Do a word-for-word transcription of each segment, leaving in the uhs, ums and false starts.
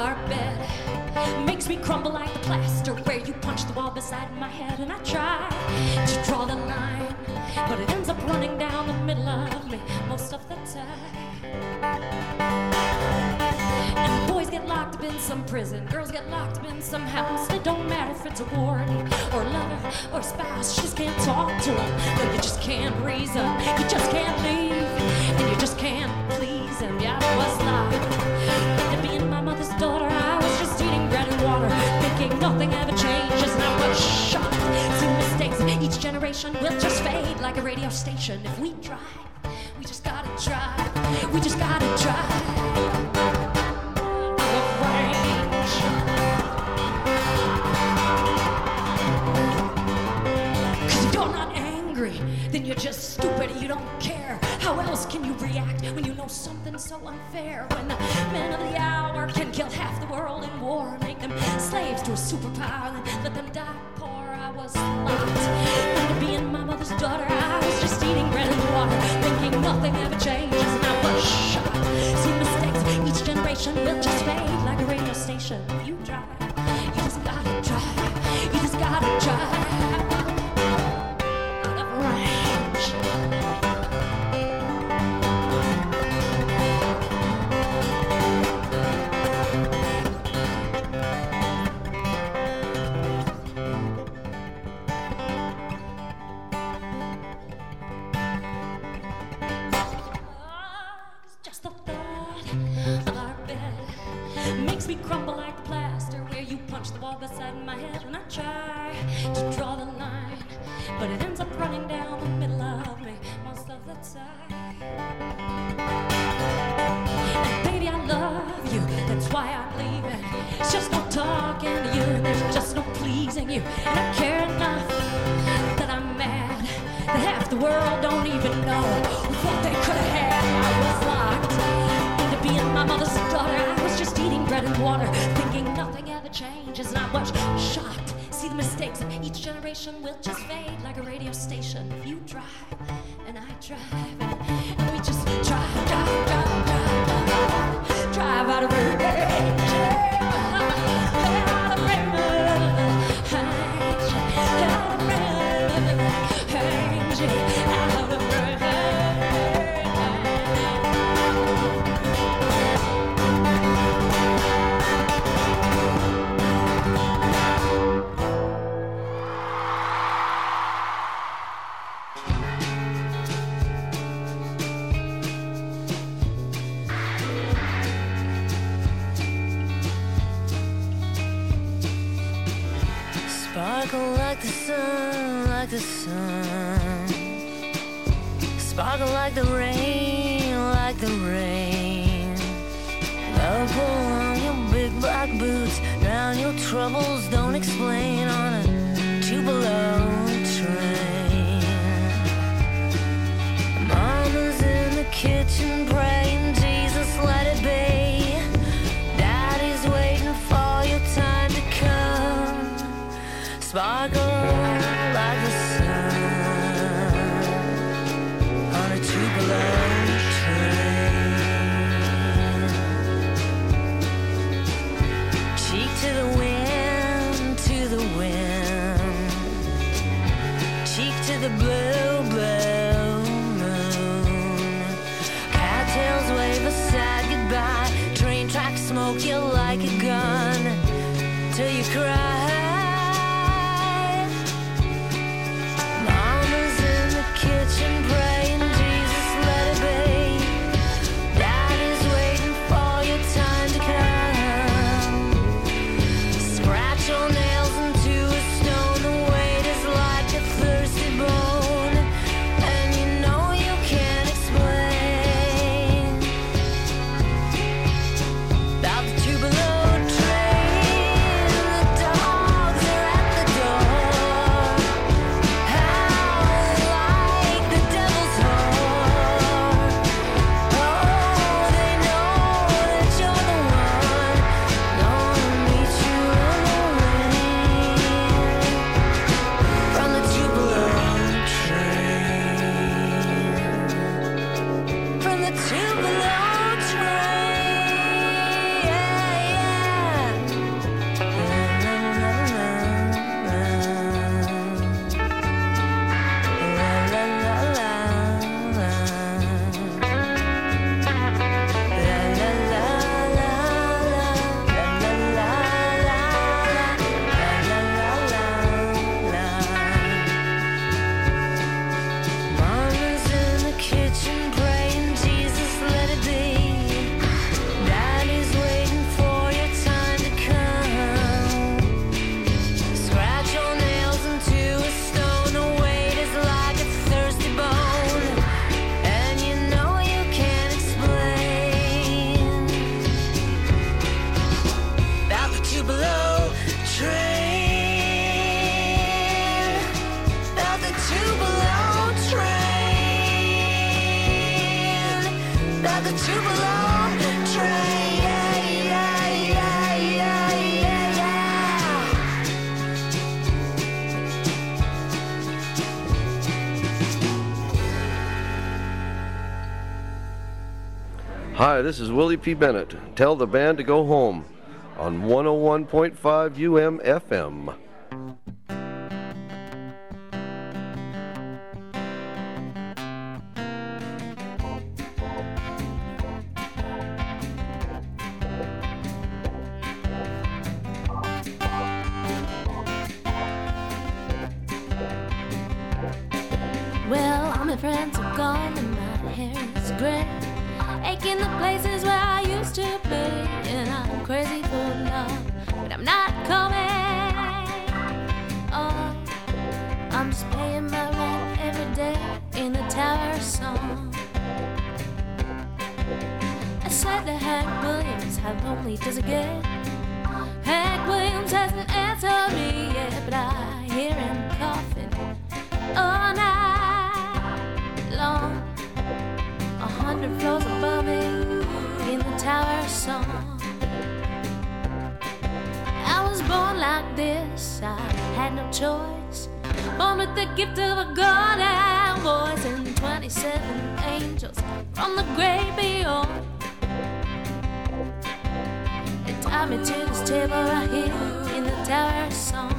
our bed makes me crumble like the plaster where you punch the wall beside my head. And I try to draw the line, but it ends up running down the middle of me most of the time. And boys get locked up in some prison, girls get locked up in some house. It don't matter if it's a warden or a lover or a spouse. You just can't talk to them, no, you just can't reason. You just can't leave, and you just can't please them. Yeah, I was locked into being my mother's daughter. I was just eating bread and water, thinking nothing ever changes. And I was shocked, see mistakes. Each generation will just fade like a radio station. If we try, we just gotta try. We just gotta try. Then you're just stupid, you don't care. How else can you react when you know something's so unfair? When the men of the hour can kill half the world in war, make them slaves to a superpower and let them die poor. I was locked into being my mother's daughter. I was just eating bread and water, thinking nothing ever changes. And I was shocked, see mistakes. Each generation will just fade like a radio station. If you try, you just gotta try. You just gotta try. Crumble like the plaster where you punch the wall beside my head. And I try to draw the line, but it ends up running down the middle of me most of the time. And baby, I love you, that's why I'm leaving. It's just no talking to you, and there's just no pleasing you. And I care enough that I'm mad that half the world don't even know what they could have had. I was locked into being my mother's daughter. I was just eating bread and water, thinking nothing ever changes. And I was shocked, see the mistakes of each generation will just fade like a radio station. If you drive and I drive, and, and we just drive, drive, drive, drive, drive, drive out of range, out of range, out of range, out of range. Sparkle like the sun, like the sun. Sparkle like the rain, like the rain. Love, pull on your big black boots, drown your troubles, don't explain on a Tupelo train. Mama's in the kitchen praying, Jesus, let it be. Daddy's waiting for your time to come. Sparkle like the sun on a Tupelo train. Cheek to the wind, to the wind. Cheek to the blue, blue moon. Cattails wave a sad goodbye. Train tracks smoke you like a gun till you cry. Kitchen praying, Jesus, let it be. Daddy's waiting for your time to come. Scratch your nails into a stone. The weight is like a thirsty bone, and you know you can't explain about the Tupelo train, the dark. Hi, this is Willie P. Bennett. Tell the band to go home on one oh one point five U M F M. Well, all my friends are gone and my hair is gray, aching the places where I used to be. And I'm crazy for love, but I'm not coming. Oh, I'm just paying my rent every day in the Tower song. I said to Hank Williams, how lonely does it get? Hank Williams hasn't answered me yet, but I hear him coughing all night long, a hundred floors above me in the Tower song. I was born like this, I had no choice, born with the gift of a God and voice, and twenty-seven angels from the great beyond. They tied me to this table right here in the Tower song.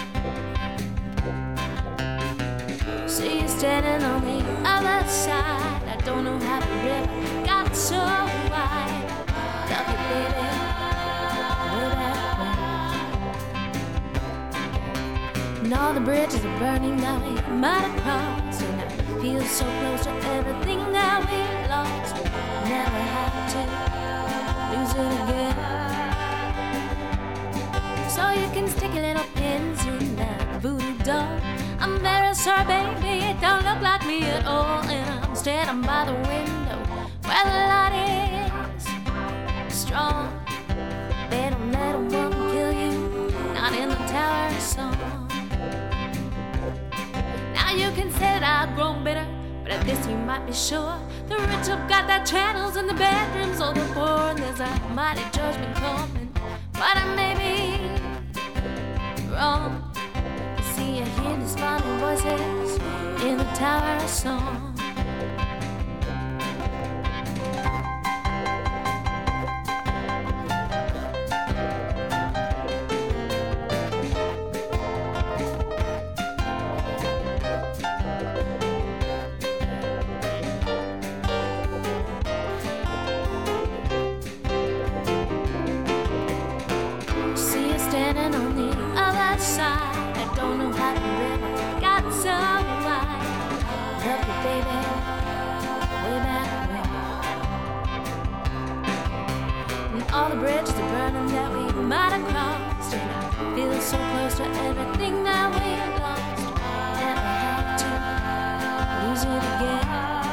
See you standing on the other side. I don't know how the river got so wide. Love you, baby, way back when. And all the bridges are burning that we might have crossed, and I feel so close to everything that we lost. Never have to lose it again. So you can stick your little pins in that voodoo doll. I'm very sorry, baby, it don't look like me at all. And I'm standing by the window where the light is strong. They don't let a woman kill you, not in the Tower song. Now you can say that I've grown bitter, but at this you might be sure the rich have got their channels in the bedrooms of the poor. And there's a mighty judgment coming, but I may be wrong. See, I hear these funny voices in the Tower song. See you standing on the other side. Don't know how the river got so wide. Love you, baby, way back when. And all the bridges are burning that we might have crossed, and I feel so close to everything that we lost. Never have to lose it again.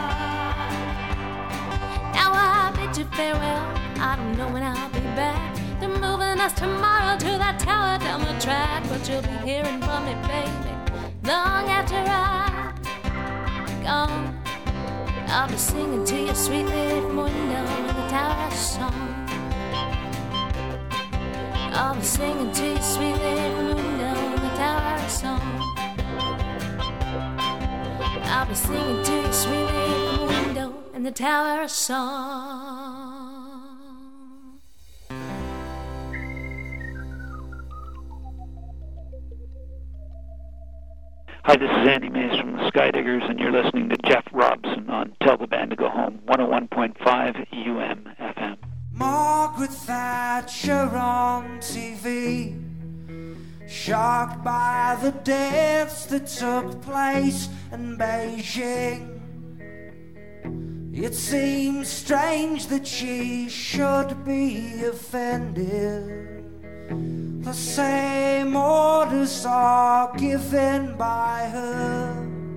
Now I bid you farewell, I don't know when I'll be back. They're moving us tomorrow to that tower down the track, but you'll be hearing from me, baby, long after I'm gone. I'll be singing to you sweetly from window in the Tower song. I'll be singing to you sweetly from window in the Tower song. I'll be singing to you sweetly from window in the Tower song. Hi, this is Andy Mays from the Skydiggers, and you're listening to Jeff Robson on Tell the Band to Go Home, one oh one point five U M F M. Margaret Thatcher on T V, shocked by the deaths that took place in Beijing. It seems strange that she should be offended. The same orders are given by her.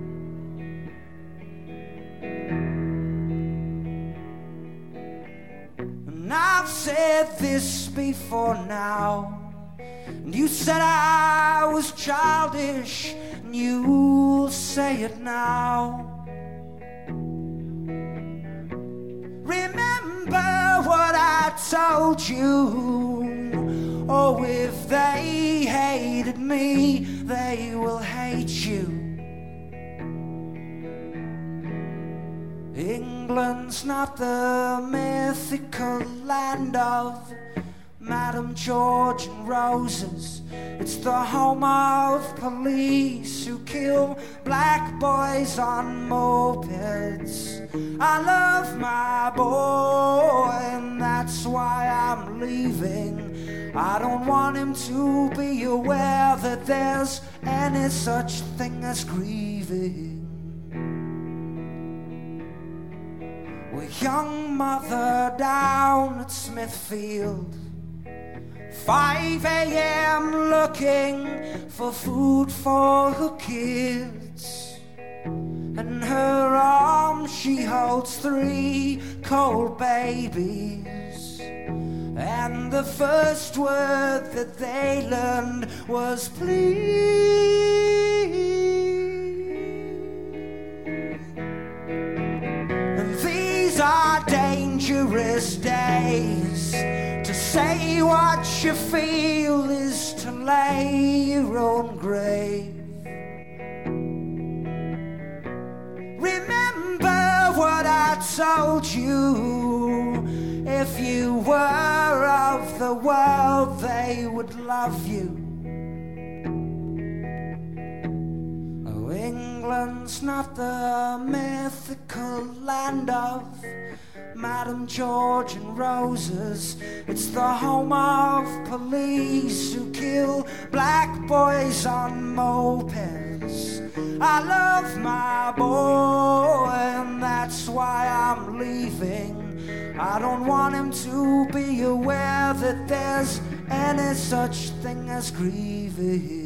And I've said this before now, and you said I was childish, and you'll say it now. Remember what I told you. Oh, if they hated me, they will hate you. England England's not the mythical land of Madame George and Roses. It's the home of police who kill black boys on mopeds. I love my boy and that's why I'm leaving. I don't want him to be aware that there's any such thing as grieving. With young mother down at Smithfield, five a.m. looking for food for her kids. In her arms she holds three cold babies. And the first word that they learned was please. And these are dangerous days. To say what you feel is to lay your own grave. Remember what I told you. If you were of the world, they would love you. Oh, England's not the mythical land of Madame George and Roses. It's the home of police who kill black boys on mopeds. I love my boy and that's why I'm leaving. I don't want him to be aware that there's any such thing as grieving.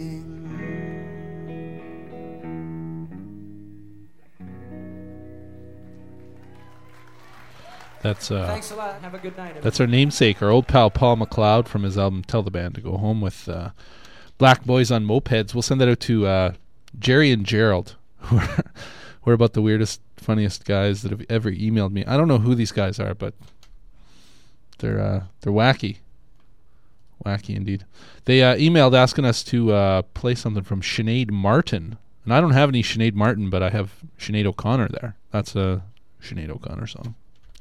That's uh, Thanks a lot. Have a good night, everybody. That's our namesake, our old pal Paul McLeod from his album Tell the Band to Go Home with uh, Black Boys on Mopeds. We'll send that out to uh, Jerry and Gerald, who are, who are about the weirdest, funniest guys that have ever emailed me. I don't know who these guys are, but they're uh, they're wacky. Wacky indeed. They uh, emailed asking us to uh, play something from Sinead Martin. And I don't have any Sinead Martin, but I have Sinead O'Connor there. That's a Sinead O'Connor song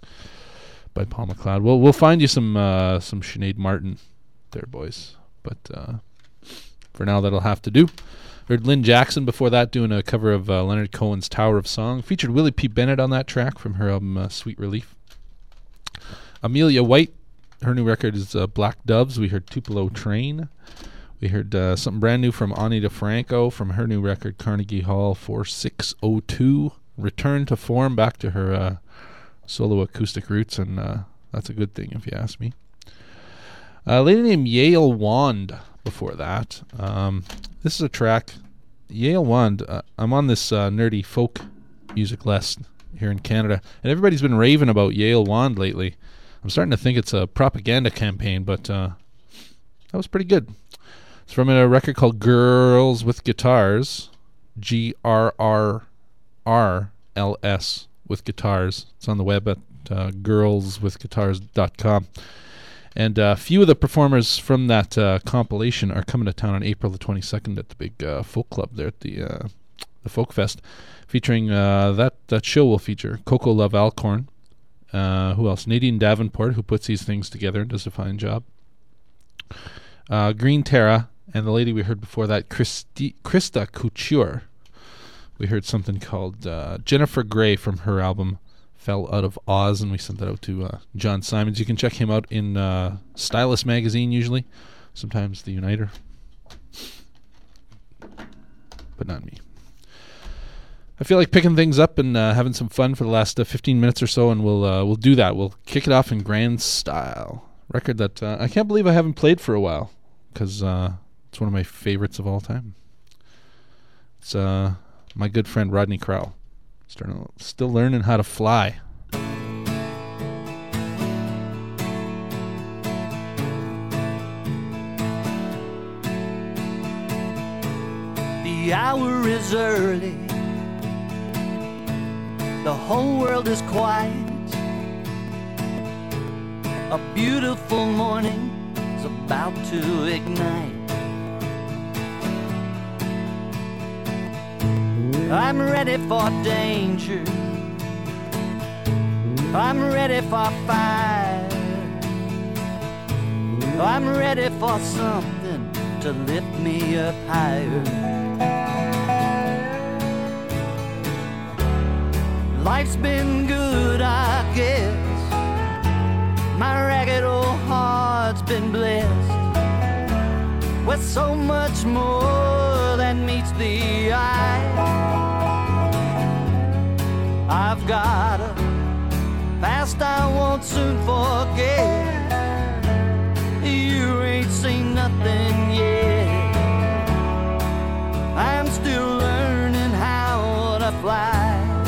by Paul McLeod. We'll we'll find you some uh, some Sinead Martin there, boys. But uh, for now, that'll have to do. Heard Lynn Jackson before that doing a cover of uh, Leonard Cohen's Tower of Song. Featured Willie P. Bennett on that track from her album uh, Sweet Relief. Amelia White, her new record is uh, Black Doves. We heard Tupelo Train. We heard uh, something brand new from Ani DeFranco from her new record Carnegie Hall forty-six oh two. Return to form, back to her uh, solo acoustic roots, and uh, that's a good thing if you ask me. A lady named Yale Wand before that. Um, this is a track. Yale Wand, uh, I'm on this uh, nerdy folk music list here in Canada, and everybody's been raving about Yale Wand lately. I'm starting to think it's a propaganda campaign, but uh, that was pretty good. It's from a record called Girls with Guitars, G R R R L S with Guitars. It's on the web at uh, girls with guitars dot com. And a uh, few of the performers from that uh, compilation are coming to town on April the twenty-second at the big uh, folk club there at the uh, the Folk Fest. Featuring, uh, that, that show will feature Coco Love Alcorn. Uh, who else? Nadine Davenport, who puts these things together and does a fine job. Uh, Green Terra, and the lady we heard before that, Christi- Krista Couture. We heard something called uh, Jennifer Grey from her album Fell Out of Oz, and we sent that out to uh, John Simons. You can check him out in uh, Stylus magazine usually, sometimes The Uniter, but not me. I feel like picking things up and uh, having some fun for the last uh, fifteen minutes or so, and we'll uh, we'll do that. We'll kick it off in grand style. Record that uh, I can't believe I haven't played for a while, because uh, it's one of my favorites of all time. It's uh, my good friend Rodney Crowell, starting, still learning how to fly. The hour is early. The whole world is quiet. A beautiful morning is about to ignite. I'm ready for danger. I'm ready for fire. I'm ready for something to lift me up higher. Life's been good, I guess. My ragged old heart's been blessed with so much more than meets the eye. I've got a past I won't soon forget. You ain't seen nothing yet. I'm still learning how to fly.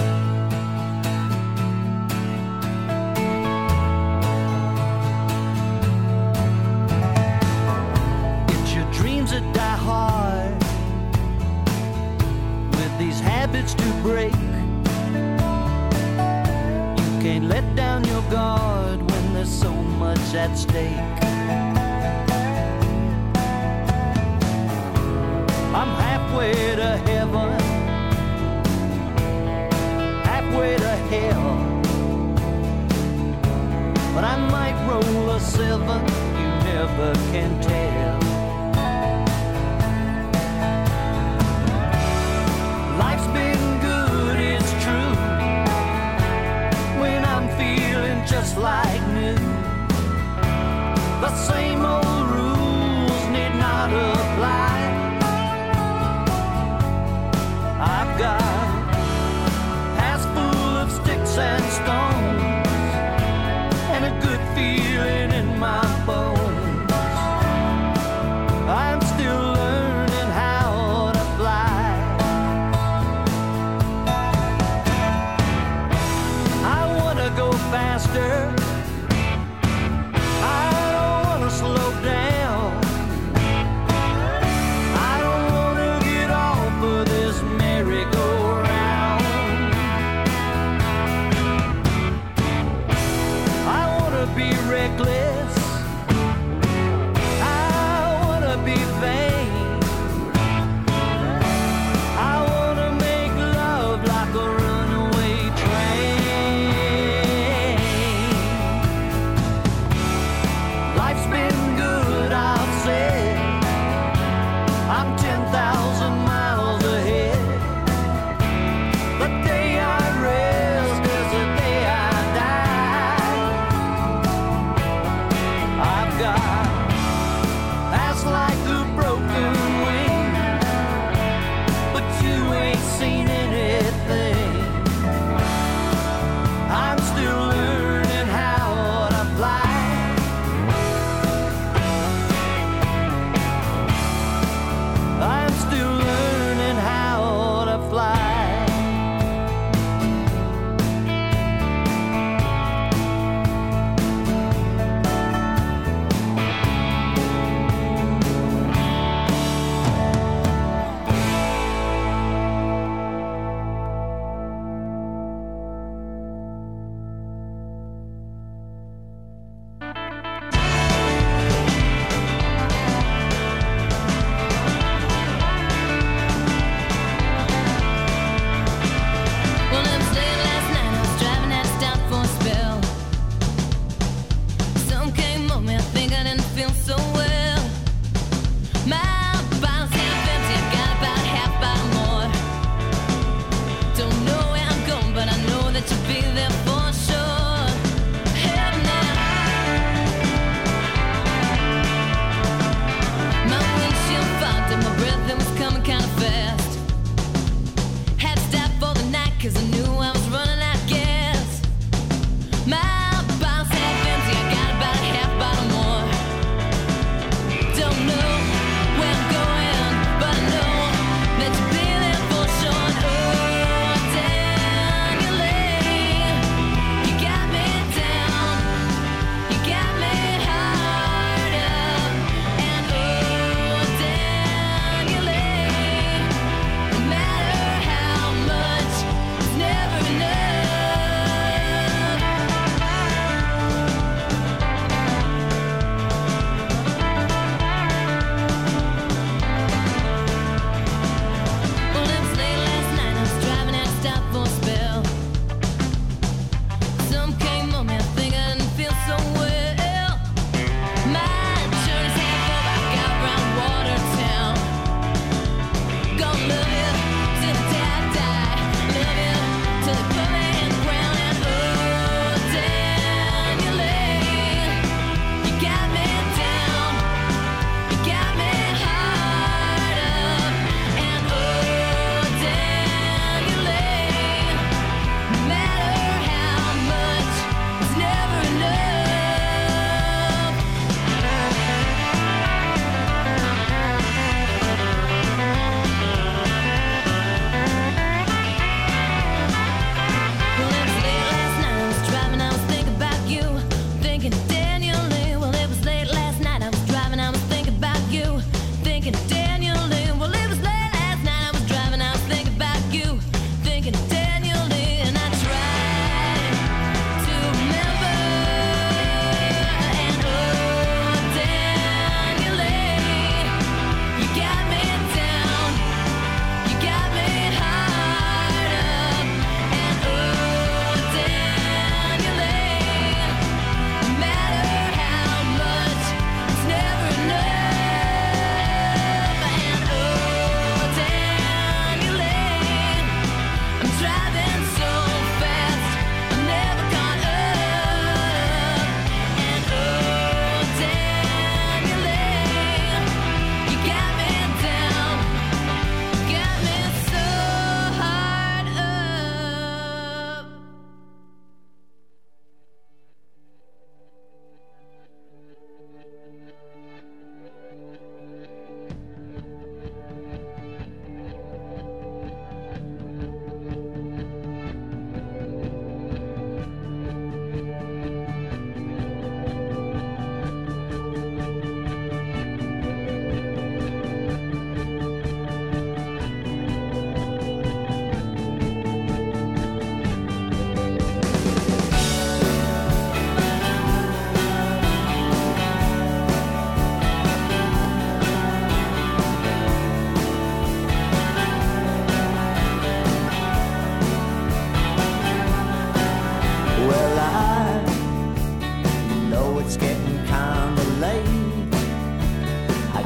It's your dreams that die hard, with these habits to break. Can't let down your guard when there's so much at stake. I'm halfway to heaven, halfway to hell, but I might roll a seven, you never can tell. Life's been good, it's true, when I'm feeling just like new. The same old rules need not apply. I've got a past full of sticks and stones, and a good feeling in my bones.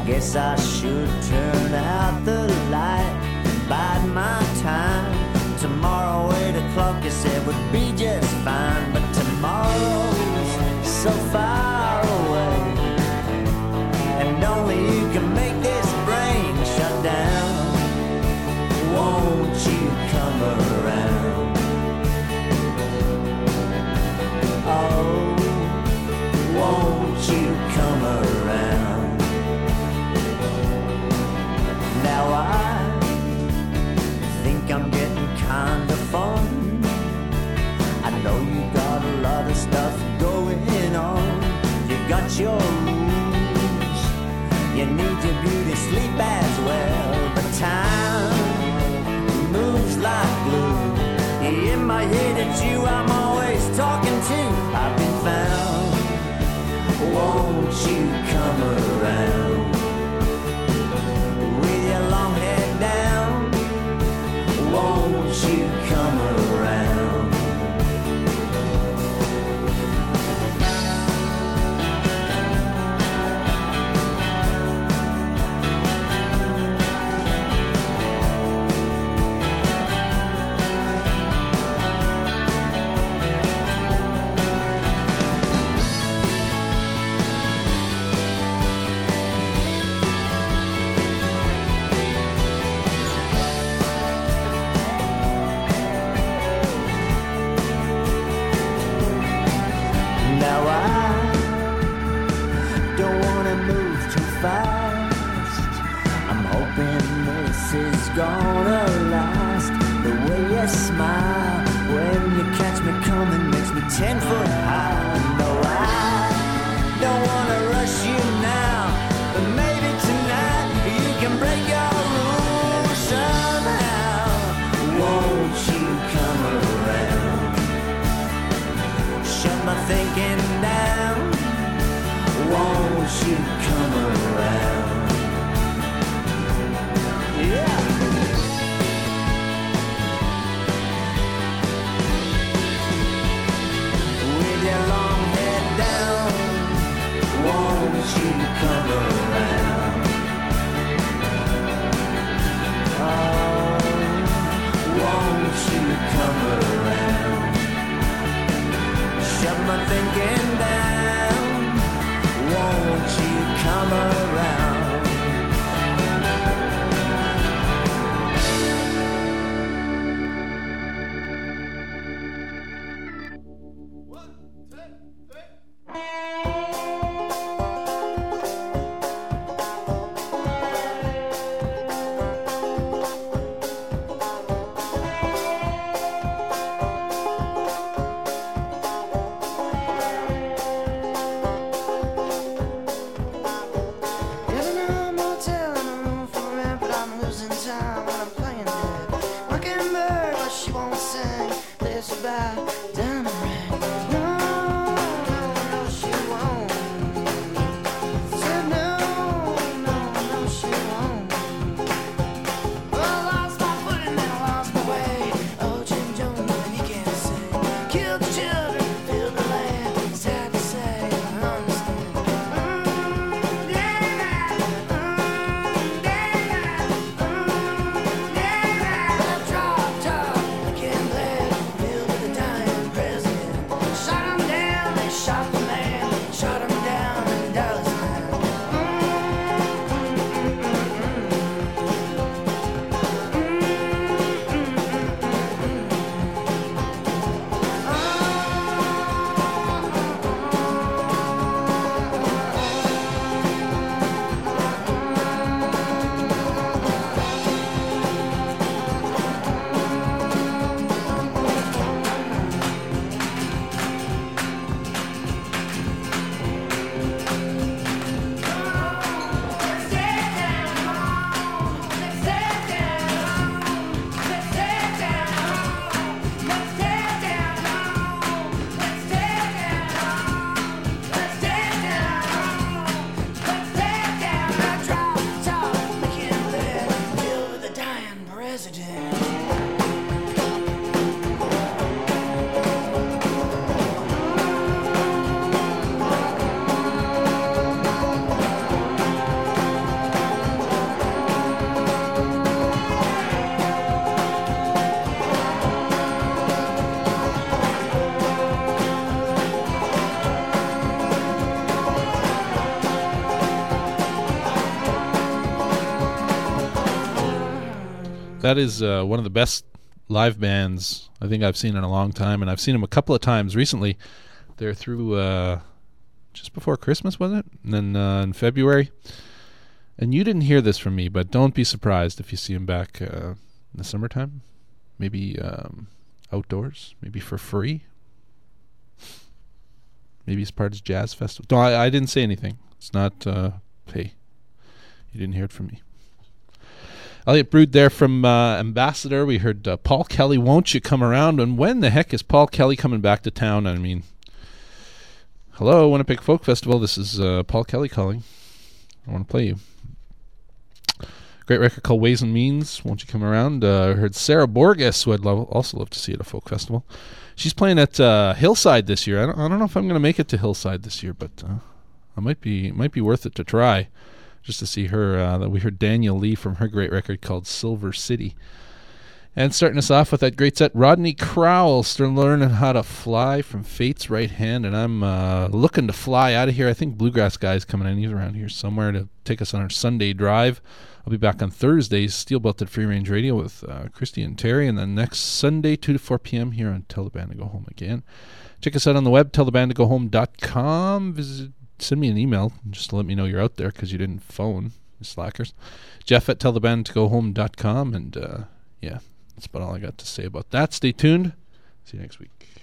Guess I should turn out the light and bide my time. Tomorrow, eight o'clock, you said would be just fine. But tomorrow's so far away, and only you can make this brain shut down. Won't you come around? Oh, won't you come around? Now I think I'm getting kinda fun. I know you got a lot of stuff going on. You got your rules, you need your beauty sleep as well. But time moves like glue. In my head it's you I'm always talking to. I've been found. Won't you come around? With your long head down, won't you come around? Gonna last. The way you smile when you catch me coming makes me ten foot high. No, I don't wanna rush you now, but maybe tonight you can break your rules somehow. Won't you come around? Shut my thinking down. Won't you come around? Yeah. With your long that is uh, one of the best live bands I think I've seen in a long time, and I've seen them a couple of times recently. They're through uh, just before Christmas, was it? And then uh, in February. And you didn't hear this from me, but don't be surprised if you see them back uh, in the summertime. Maybe um, outdoors, maybe for free. Maybe as part of Jazz Festival. No, I, I didn't say anything. It's not, uh, hey, you didn't hear it from me. Elliot Brood there from uh, Ambassador. We heard uh, Paul Kelly, Won't You Come Around? And when the heck is Paul Kelly coming back to town? I mean, hello, Winnipeg Folk Festival. This is uh, Paul Kelly calling. I want to play you. Great record called Ways and Means. Won't You Come Around? Uh, I heard Sarah Borges, who I'd love, also love to see at a folk festival. She's playing at uh, Hillside this year. I don't, I don't know if I'm going to make it to Hillside this year, but uh, I might be. It might be worth it to try, just to see her. Uh, we heard Daniel Lee from her great record called Silver City. And starting us off with that great set, Rodney Crowell, still learning how to fly from Fate's Right Hand, and I'm uh, looking to fly out of here. I think Bluegrass Guy's coming in. He's around here somewhere to take us on our Sunday drive. I'll be back on Thursdays, Steel Belted Free Range Radio with uh, Christy and Terry, and then next Sunday, two to four p.m. here on Tell the Band to Go Home again. Check us out on the web, tell the band to go home dot com. Visit, send me an email just to let me know you're out there because you didn't phone, you slackers. Jeff at tell the band to go home dot com, and uh, yeah, that's about all I got to say about that. Stay tuned. See you next week.